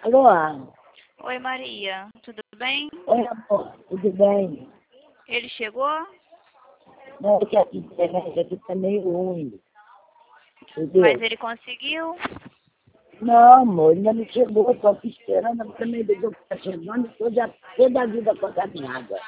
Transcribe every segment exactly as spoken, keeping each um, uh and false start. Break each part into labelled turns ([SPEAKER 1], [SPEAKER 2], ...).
[SPEAKER 1] Alô?
[SPEAKER 2] Oi, Maria. Tudo bem?
[SPEAKER 1] Oi, amor. Tudo bem?
[SPEAKER 2] Ele chegou?
[SPEAKER 1] Não, é que aqui, internet aqui tá meio ruim.
[SPEAKER 2] Mas
[SPEAKER 1] Entendeu?
[SPEAKER 2] ele conseguiu?
[SPEAKER 1] Não, amor, ainda não chegou. Estou aqui esperando. Você me ligou que tá chegando. Estou já toda a vida contaminada.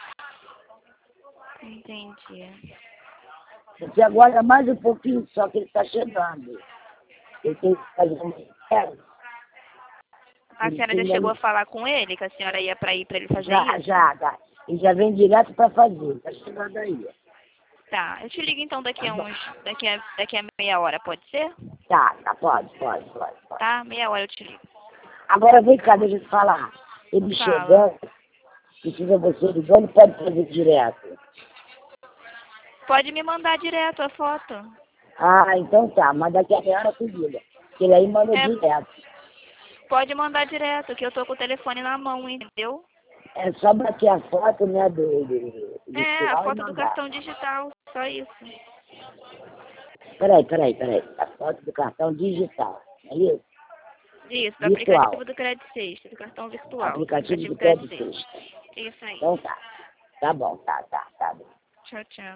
[SPEAKER 2] Entendi.
[SPEAKER 1] Você aguarda mais um pouquinho só que ele está chegando. Eu tenho que fazer uma espera.
[SPEAKER 2] A senhora já chegou a falar com ele que a senhora ia para ir para ele fazer
[SPEAKER 1] Já,
[SPEAKER 2] isso?
[SPEAKER 1] já, já. E já vem direto para fazer. Está chegando aí.
[SPEAKER 2] Tá. Eu te ligo então daqui
[SPEAKER 1] Tá
[SPEAKER 2] a
[SPEAKER 1] bom.
[SPEAKER 2] uns, daqui a, daqui a meia hora, pode ser?
[SPEAKER 1] Tá, tá, pode, pode, pode, pode.
[SPEAKER 2] Tá? Meia hora eu te ligo.
[SPEAKER 1] Agora vem cá, deixa eu te falar. Ele
[SPEAKER 2] Fala.
[SPEAKER 1] chegando, precisa você ligando, pode fazer direto.
[SPEAKER 2] Pode me mandar direto a foto.
[SPEAKER 1] Ah, então tá, mas daqui a meia hora tu liga. Que ele aí manda
[SPEAKER 2] É,
[SPEAKER 1] direto.
[SPEAKER 2] pode mandar direto, que eu tô com o telefone na mão, entendeu?
[SPEAKER 1] É só bater a foto, né, do, do, do
[SPEAKER 2] É, a
[SPEAKER 1] sinal e
[SPEAKER 2] foto do
[SPEAKER 1] mandar.
[SPEAKER 2] cartão digital, só isso.
[SPEAKER 1] Peraí, peraí, peraí. A foto do cartão digital. É isso?
[SPEAKER 2] Isso, do
[SPEAKER 1] Virtual.
[SPEAKER 2] aplicativo do Crédito Sexta, do cartão virtual.
[SPEAKER 1] Aplicativo do
[SPEAKER 2] Crédito
[SPEAKER 1] Crédito
[SPEAKER 2] Sexta.
[SPEAKER 1] Sexta.
[SPEAKER 2] Isso aí.
[SPEAKER 1] Então tá. Tá bom, tá, tá, tá bom.
[SPEAKER 2] Tchau, tchau.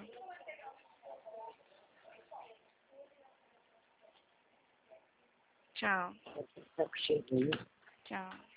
[SPEAKER 2] Tchau.
[SPEAKER 1] Tá com cheio aí.
[SPEAKER 2] Tchau.